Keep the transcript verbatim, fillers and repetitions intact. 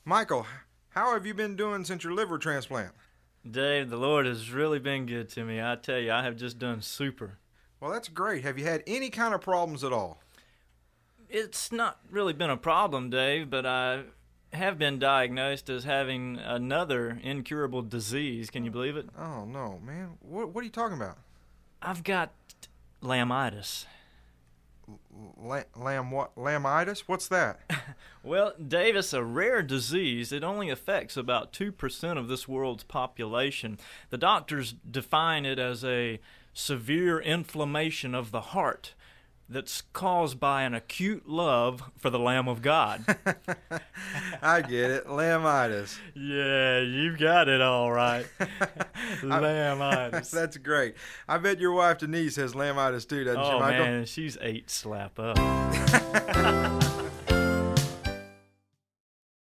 Michael, how have you been doing since your liver transplant? Dave, the Lord has really been good to me. I tell you, I have just done super. Well, that's great. Have you had any kind of problems at all? It's not really been a problem, Dave, but I have been diagnosed as having another incurable disease. Can you believe it? Oh, no, man. What, what are you talking about? I've got lambitis. Lam, lam what? Lambitis? What's that? Well, Dave, it's a rare disease. It only affects about two percent of this world's population. The doctors define it as a severe inflammation of the heart that's caused by an acute love for the Lamb of God. I get it. Lambitis. Yeah, you've got it all right. Lambitis. That's great. I bet your wife Denise has lambitis too, doesn't she, Oh, Michael? man, she's eight slap up.